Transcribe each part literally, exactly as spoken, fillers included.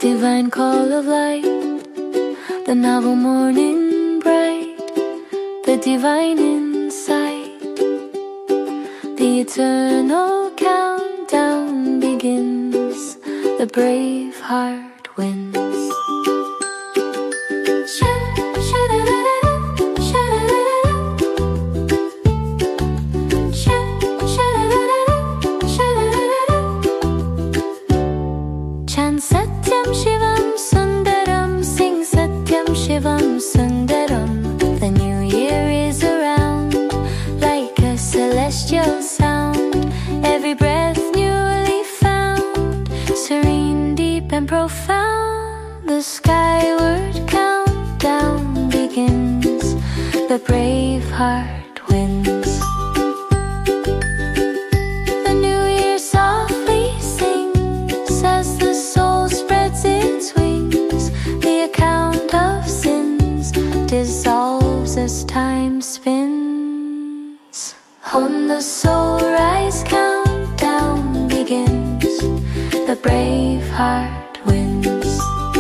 divine call of light, the novel morning bright, the divine insight, the eternal countdown begins, the brave heart wins. Chant Satyam Shivam Sundaram, sing Satyam Shivam Sundaram. The new year is around, like a celestial sound. Every breath newly found, serene, deep and profound. The skyward countdown begins, the brave heart wins. The new year softly sings as the soul spreads its wings. The account of sins dissolves as time spins. On the soul rise countdown begins, the brave heart wins.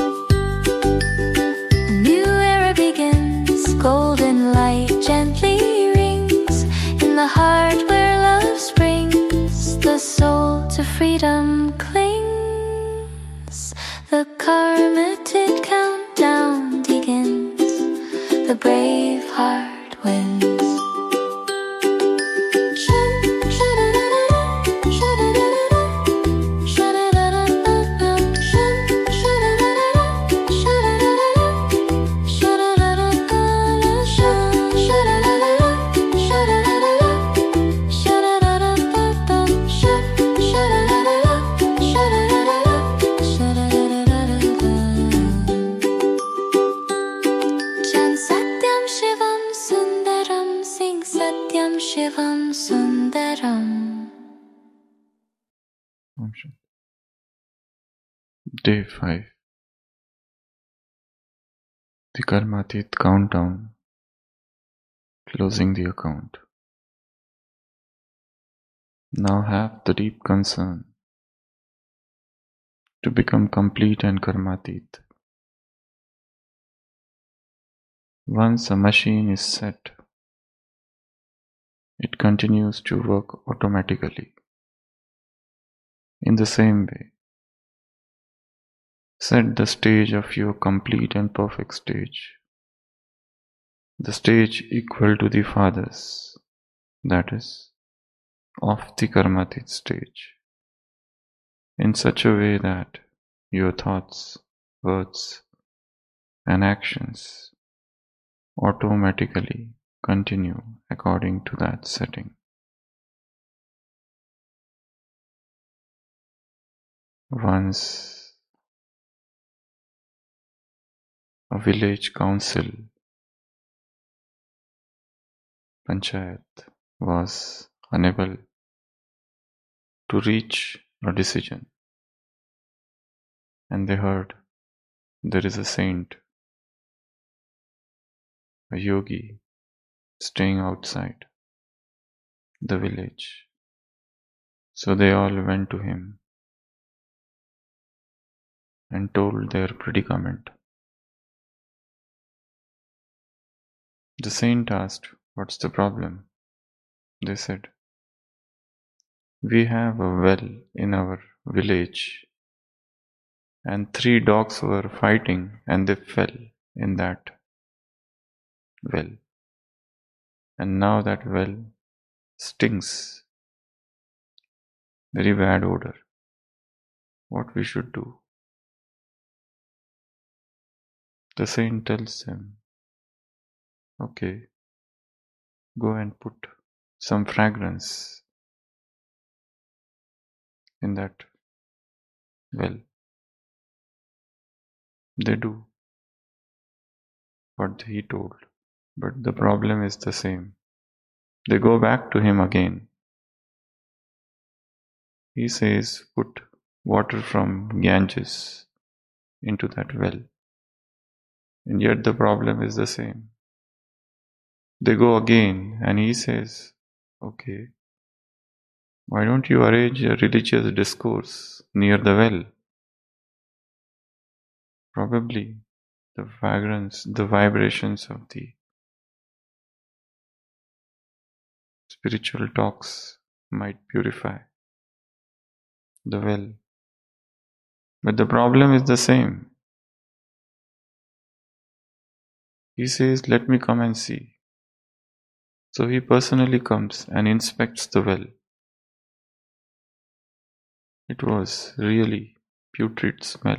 A new era begins, golden light gently rings in the heart where love springs. The soul to freedom clings, the karmatic countdown begins, the brave heart wins. Shivam Sundaram. Day five. The Karmatit countdown, closing the account. Now have the deep concern to become complete and Karmatit. Once a machine is set, it continues to work automatically. In the same way, set the stage of your complete and perfect stage, the stage equal to the Father's, that is, of the Karmatit stage, in such a way that your thoughts, words, and actions automatically continue according to that setting. Once a village council, panchayat, was unable to reach a decision, and they heard there is a saint, a yogi, staying outside the village. So they all went to him and told their predicament. The saint asked, "What's the problem?" They said, "We have a well in our village, and three dogs were fighting and they fell in that well. And now that well stinks, very bad odor. What we should do?" The saint tells them, "Okay, go and put some fragrance in that well." They do what he told, but the problem is the same. They go back to him again. He says, "Put water from Ganges into that well." And yet the problem is the same. They go again and he says, "Okay, why don't you arrange a religious discourse near the well?" Probably the fragrance, the vibrations of the spiritual talks might purify the well. But the problem is the same. He says, let me come and see. So he personally comes and inspects the well. It was really putrid smell.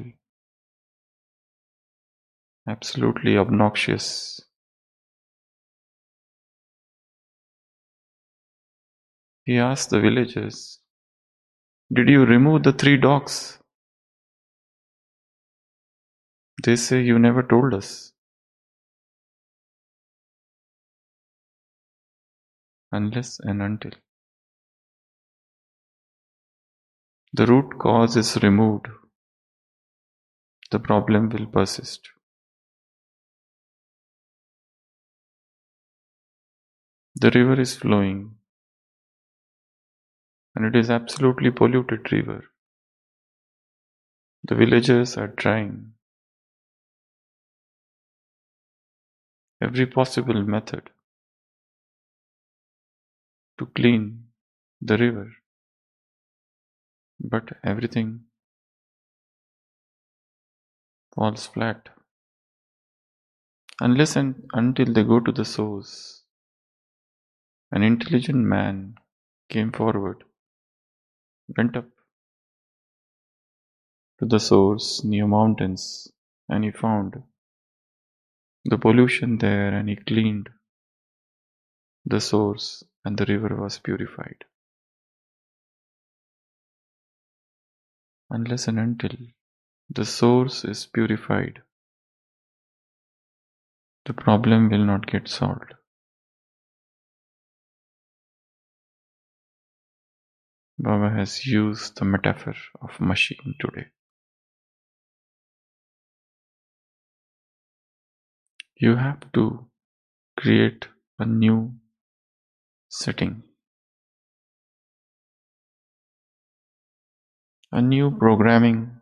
Absolutely obnoxious. He asked the villagers, did you remove the three dogs? They say you never told us. Unless and until the root cause is removed, the problem will persist. The river is flowing, and it is absolutely polluted river. The villagers are trying every possible method to clean the river, but everything falls flat. Unless and until they go to the source. An intelligent man came forward, went up to the source near mountains, and he found the pollution there, and he cleaned the source, and the river was purified. Unless and until the source is purified, the problem will not get solved. Baba has used the metaphor of machine today. You have to create a new setting, a new programming,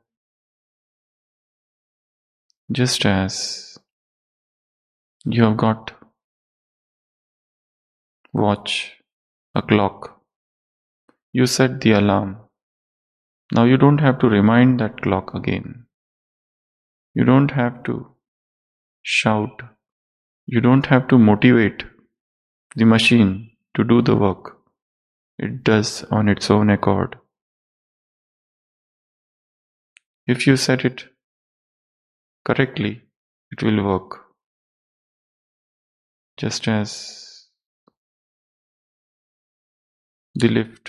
just as you have got watch, a clock. You set the alarm. Now you don't have to remind that clock again. You don't have to shout. You don't have to motivate the machine to do the work. It does on its own accord. If you set it correctly, it will work. Just as the lift.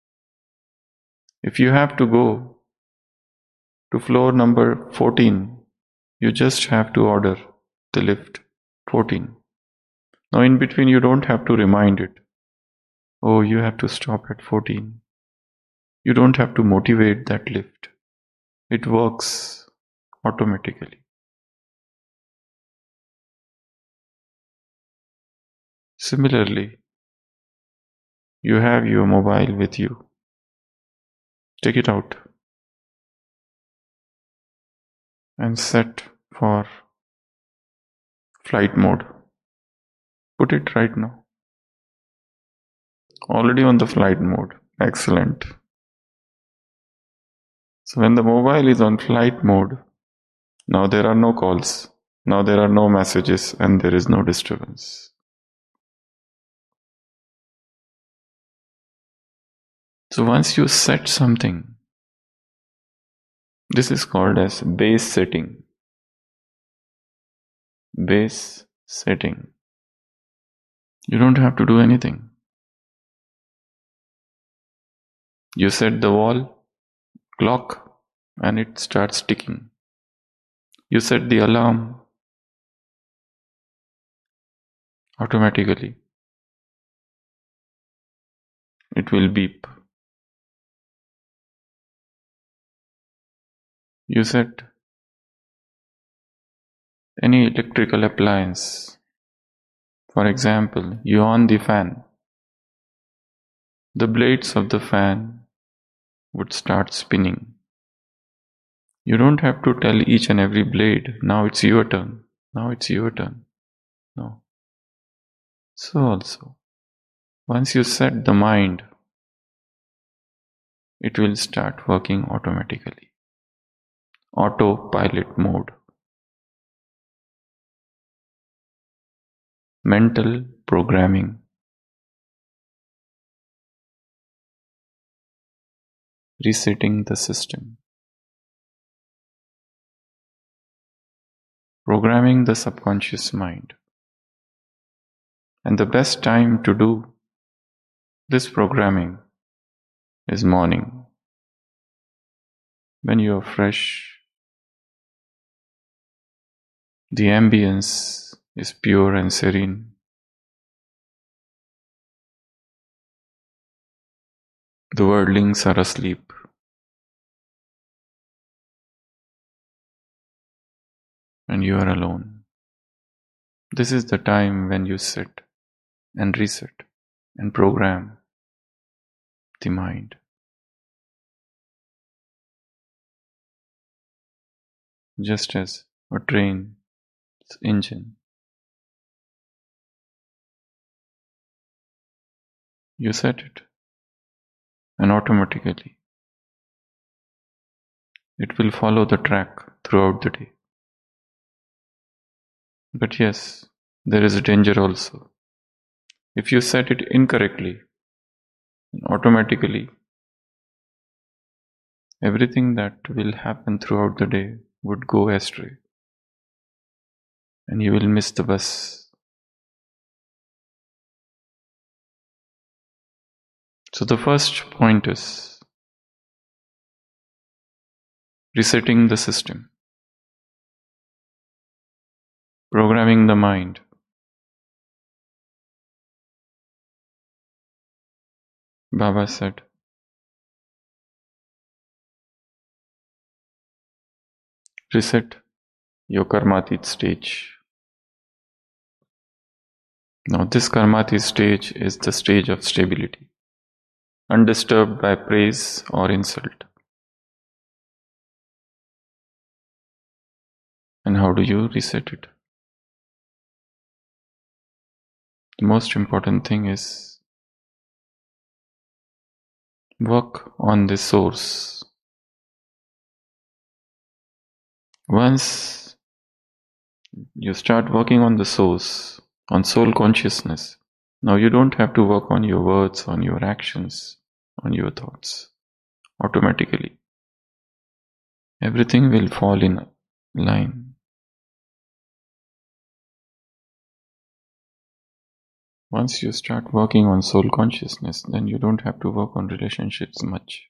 If you have to go to floor number fourteen, you just have to order the lift fourteen. Now in between you don't have to remind it. Oh, you have to stop at fourteen. You don't have to motivate that lift. It works automatically. Similarly, you have your mobile with you. Take it out and set for flight mode. Put it right now. Already on the flight mode. Excellent. So when the mobile is on flight mode, now there are no calls, now there are no messages, and there is no disturbance. So once you set something, this is called as base setting. Base setting. You don't have to do anything. You set the wall clock and it starts ticking. You set the alarm automatically. It will beep. You set any electrical appliance. For example, you on the fan. The blades of the fan would start spinning. You don't have to tell each and every blade, now it's your turn, now it's your turn. No. So also, once you set the mind, it will start working automatically. Autopilot mode. Mental programming. Resetting the system. Programming the subconscious mind. And the best time to do this programming is morning. When you are fresh, the ambience is pure and serene. The worldlings are asleep. And you are alone. This is the time when you sit and reset and program the mind. Just as a train's engine. You set it, and automatically it will follow the track throughout the day. But yes, there is a danger also. If you set it incorrectly, automatically everything that will happen throughout the day would go astray. And you will miss the bus. So the first point is resetting the system. Programming the mind. Baba said, reset your karmatit stage. Now this karmatit stage is the stage of stability, undisturbed by praise or insult. And how do you reset it? The most important thing is work on the source. Once you start working on the source, on soul consciousness, now you don't have to work on your words, on your actions, on your thoughts. Automatically, everything will fall in line. Once you start working on soul consciousness, then you don't have to work on relationships much.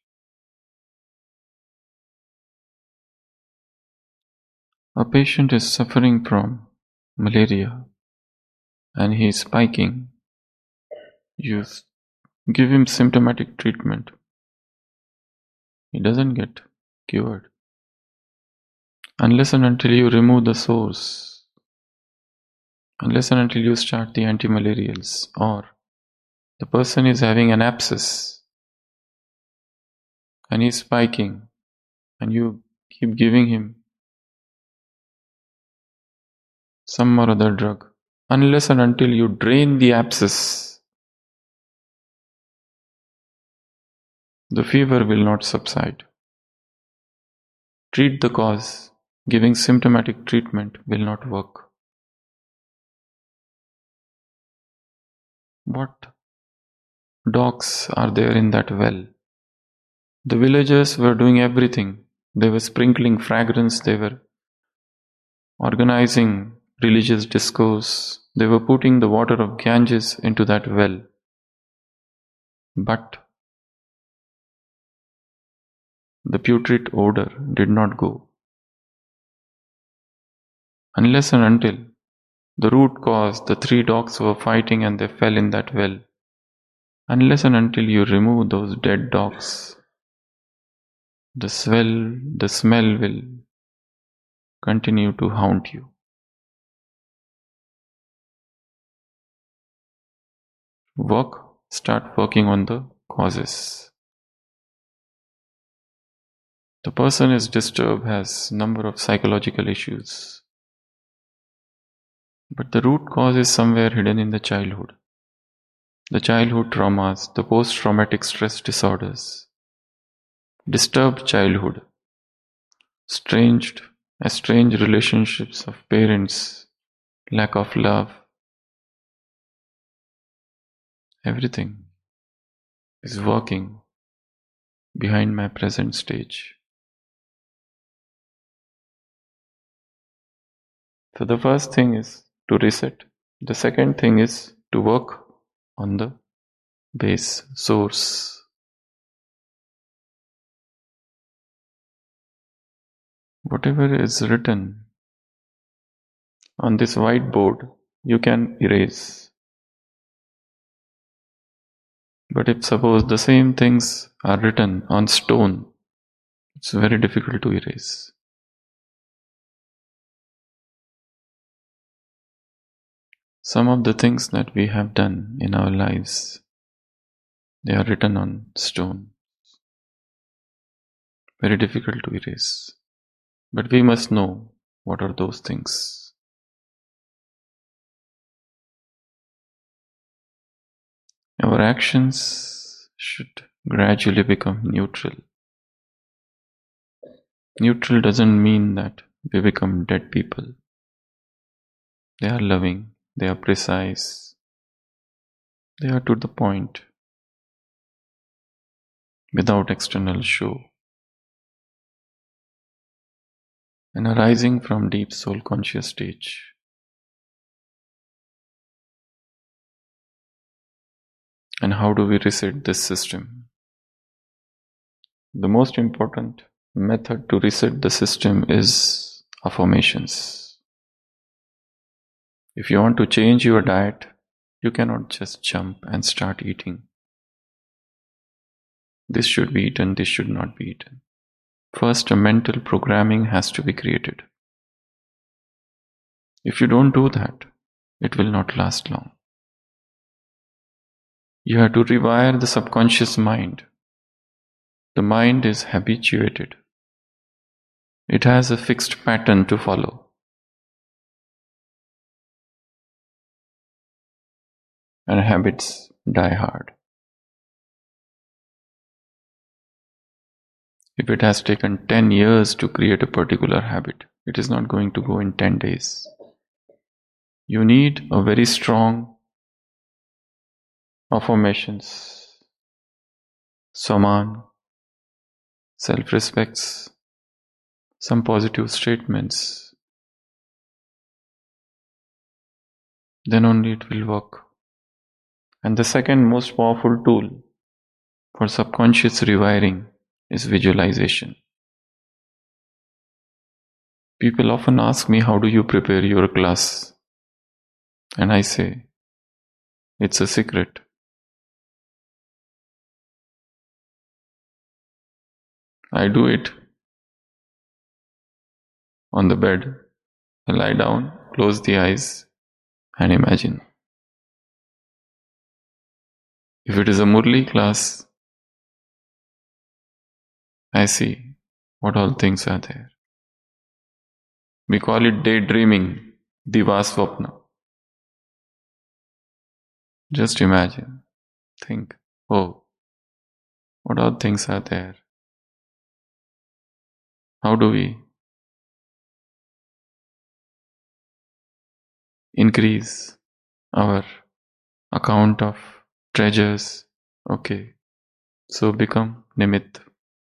A patient is suffering from malaria and he is spiking. You give him symptomatic treatment. He doesn't get cured unless and until you remove the source, unless and until you start the anti-malarials, or the person is having an abscess and he's spiking and you keep giving him some or other drug. Unless and until you drain the abscess, the fever will not subside. Treat the cause. Giving symptomatic treatment will not work. What dogs are there in that well? The villagers were doing everything. They were sprinkling fragrance, they were organizing religious discourse, they were putting the water of Ganges into that well. But the putrid odor did not go. Unless and until the root cause, the three dogs were fighting and they fell in that well. Unless and until you remove those dead dogs, the smell, the smell will continue to haunt you. Work, start working on the causes. The person is disturbed, has number of psychological issues. But the root cause is somewhere hidden in the childhood. The childhood traumas, the post-traumatic stress disorders, disturbed childhood, estranged, estranged relationships of parents, lack of love. Everything is working behind my present stage. So the first thing is to reset. The second thing is to work on the base source. Whatever is written on this whiteboard, you can erase. But if suppose the same things are written on stone, it's very difficult to erase. Some of the things that we have done in our lives, they are written on stone. Very difficult to erase. But we must know what are those things. Our actions should gradually become neutral. Neutral doesn't mean that we become dead people. They are loving, they are precise, they are to the point, without external show, and arising from deep soul conscious stage. And how do we reset this system? The most important method to reset the system is affirmations. If you want to change your diet, you cannot just jump and start eating. This should be eaten, this should not be eaten. First, a mental programming has to be created. If you don't do that, it will not last long. You have to rewire the subconscious mind. The mind is habituated. It has a fixed pattern to follow. And habits die hard. If it has taken ten years to create a particular habit, it is not going to go in ten days. You need a very strong affirmations, Saman, self-respects, some positive statements. Then only it will work. And the second most powerful tool for subconscious rewiring is visualization. People often ask me, how do you prepare your class? And I say, it's a secret. I do it on the bed. I lie down, close the eyes, and imagine. If it is a Murli class, I see what all things are there. We call it daydreaming, Divaswapna. Just imagine, think, oh, what all things are there? How do we increase our account of treasures? Okay, so become Nimitta.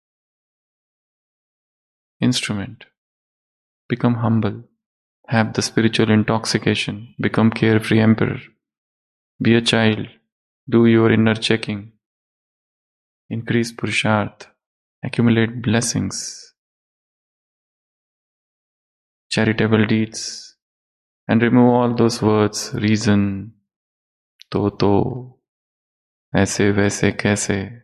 Instrument. Become humble. Have the spiritual intoxication. Become carefree emperor. Be a child. Do your inner checking. Increase Purusharth. Accumulate blessings. Charitable deeds. And remove all those words. Reason. To to. Aise vaise kaise.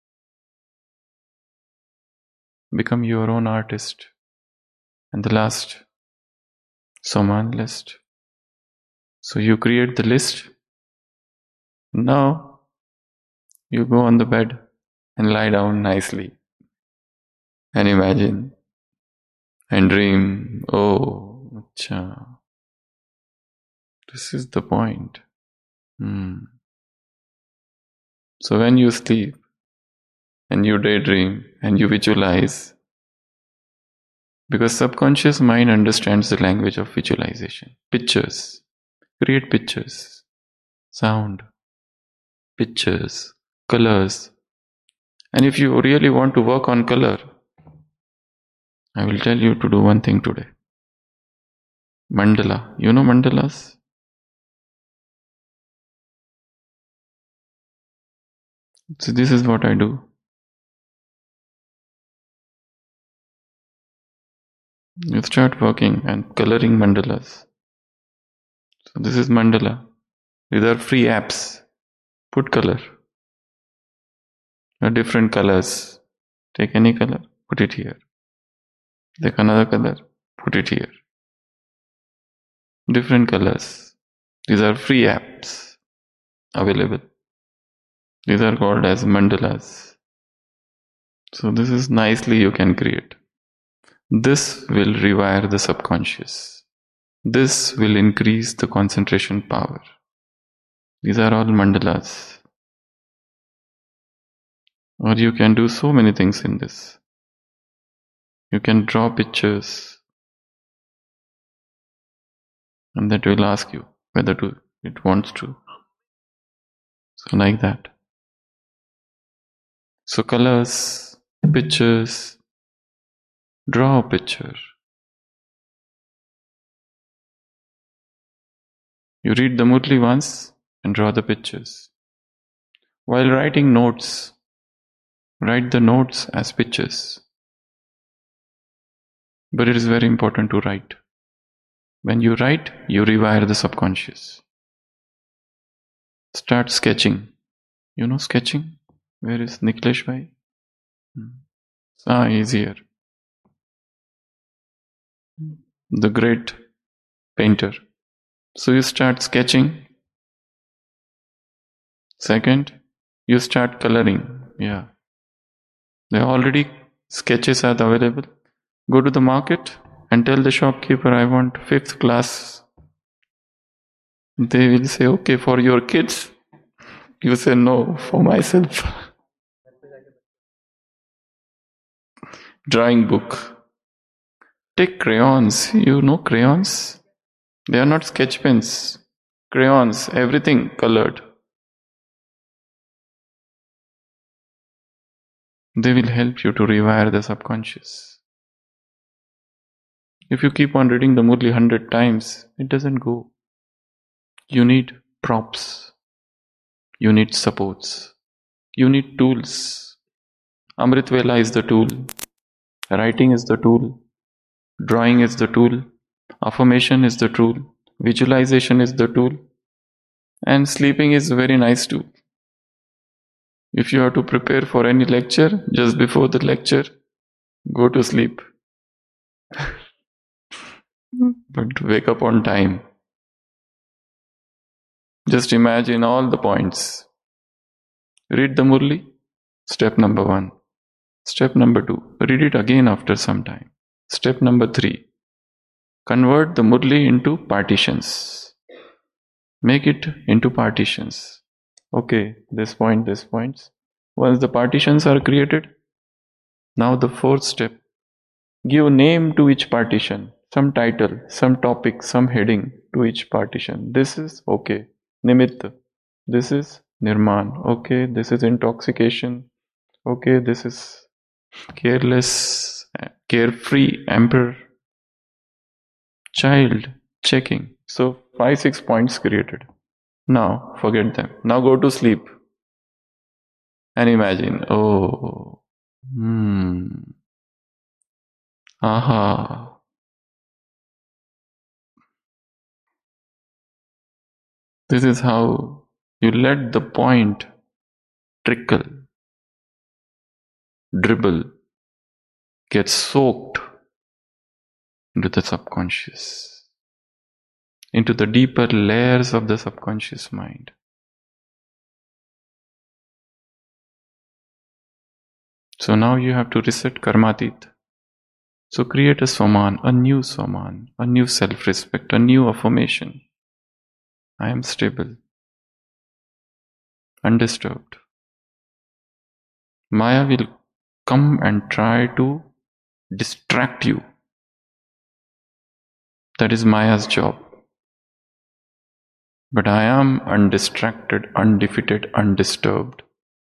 Become your own artist. And the last, Saman list. So you create the list. Now, you go on the bed and lie down nicely. and imagine and dream. Oh, acha. This is the point. Hmm. So when you sleep and you daydream and you visualize, because subconscious mind understands the language of visualization. Pictures. Create pictures. Sound. Pictures. Colors. And if you really want to work on color, I will tell you to do one thing today. Mandala. You know mandalas? So this is what I do. You start working and coloring mandalas. So this is mandala. These are free apps. Put color. There are different colors. Take any color, put it here. Take another color, put it here. Different colors. These are free apps available. These are called as mandalas. So this is nicely you can create. This will rewire the subconscious. This will increase the concentration power. These are all mandalas. Or you can do so many things in this. You can draw pictures, and that will ask you whether to, it wants to. So like that. So colors, pictures, draw a picture. You read the Murli once and draw the pictures. While writing notes, write the notes as pictures. But it is very important to write. When you write, you rewire the subconscious. Start sketching. You know sketching? Where is Niklesh bhai? Hmm. Ah, he's here. The great painter. So you start sketching. Second, you start coloring. Yeah. There are already sketches are available. Go to the market and tell the shopkeeper, I want fifth class. They will say, okay, for your kids. You say, no, for myself. Drawing book. Take crayons. You know crayons? They are not sketch pens. Crayons, everything colored. They will help you to rewire the subconscious. If you keep on reading the Murli hundred times, it doesn't go. You need props. You need supports. You need tools. Amrit Vela is the tool. Writing is the tool. Drawing is the tool. Affirmation is the tool. Visualization is the tool. And sleeping is a very nice tool. If you have to prepare for any lecture, just before the lecture, go to sleep. But wake up on time. Just imagine all the points. Read the Murli. Step number one. Step number two. Read it again after some time. Step number three. Convert the Murli into partitions. Make it into partitions. Okay, this point, this points. Once the partitions are created, now the fourth step. Give name to each partition. Some title, some topic, some heading to each partition. This is okay. Nimitta. This is Nirman. Okay, this is intoxication. Okay, this is careless, carefree emperor. Child, checking. So five, six points created. Now forget them. Now go to sleep. And imagine, oh, hmm, aha. This is how you let the point trickle, dribble, get soaked into the subconscious, into the deeper layers of the subconscious mind. So now you have to reset Karmatit. So create a Swaman, a new Swaman, a new self-respect, a new affirmation. I am stable, undisturbed. Maya will come and try to distract you. That is Maya's job. But I am undistracted, undefeated, undisturbed.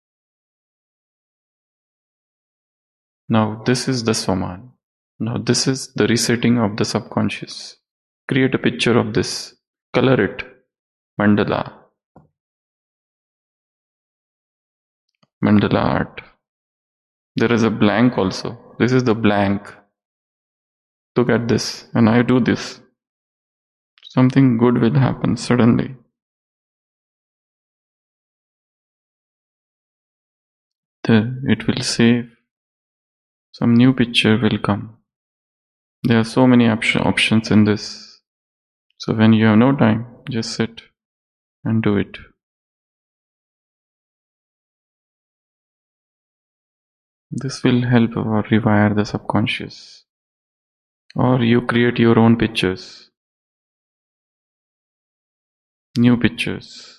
Now this is the Swaman. Now this is the resetting of the subconscious. Create a picture of this. Color it. Mandala. Mandala art. There is a blank also. This is the blank. Look at this. When I do this, something good will happen suddenly. Then it will save. Some new picture will come. There are so many op- options in this. So when you have no time, just sit and do it. This will help or rewire the subconscious. Or you create your own pictures. New pictures.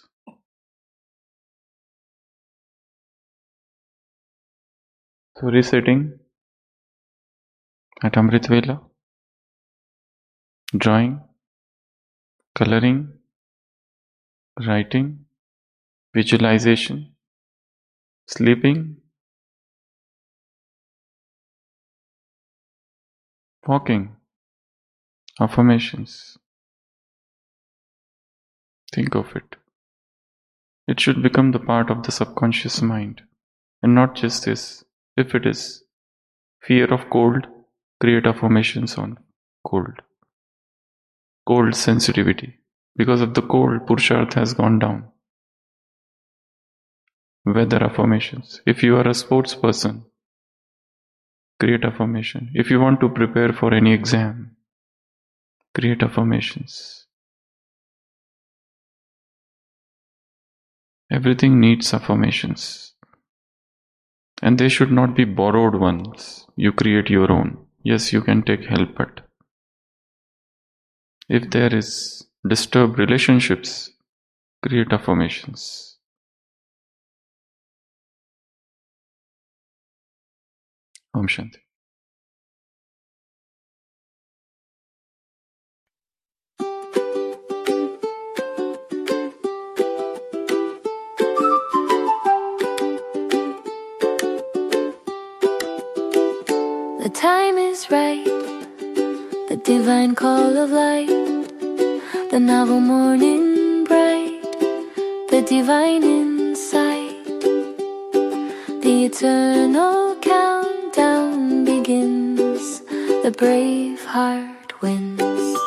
So resetting at Amrit Vela. Drawing. Coloring. Writing. Visualization. Sleeping. Walking. Affirmations. Think of it. It should become the part of the subconscious mind. And not just this. If it is fear of cold, create affirmations on cold. Cold sensitivity. Because of the cold, Purusharth has gone down. Weather affirmations. If you are a sports person, create affirmation. If you want to prepare for any exam, create affirmations. Everything needs affirmations. And they should not be borrowed ones. You create your own. Yes, you can take help, but if there is disturbed relationships, create affirmations. Om Shanti. The time is right, the divine call of light, the novel morning bright, the divine insight, the eternal countdown begins, the brave heart wins.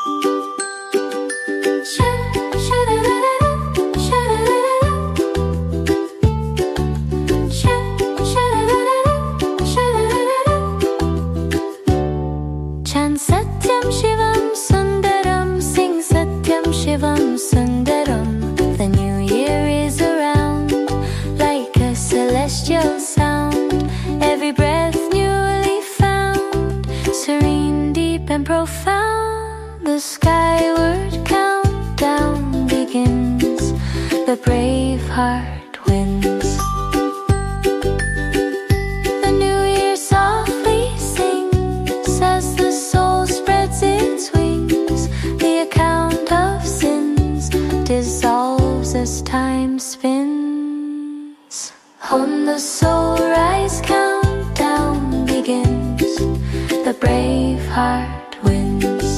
Chant Satyam Shivam Sundaram, sing Satyam Shivam Sundaram. The new year is around, like a celestial sound. Every breath newly found, serene, deep and profound. The skyward countdown begins, the brave heart wins. The new year softly sings as the soul spreads its wings. The account of sins dissolves as time spins. On the soul rise countdown begins, the brave heart wins.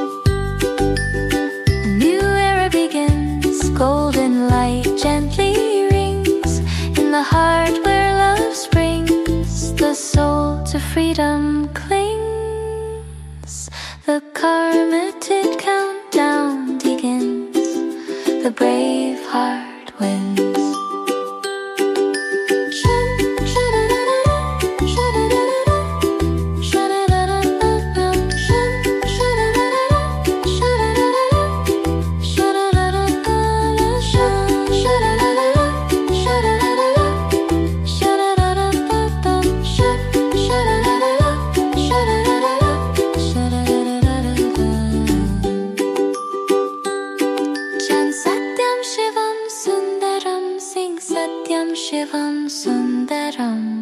A new era begins, golden light gently rings. In the heart where love springs, the soul to freedom clings. The karmatic countdown begins, the brave heart wins. Shut Shivam Sundaram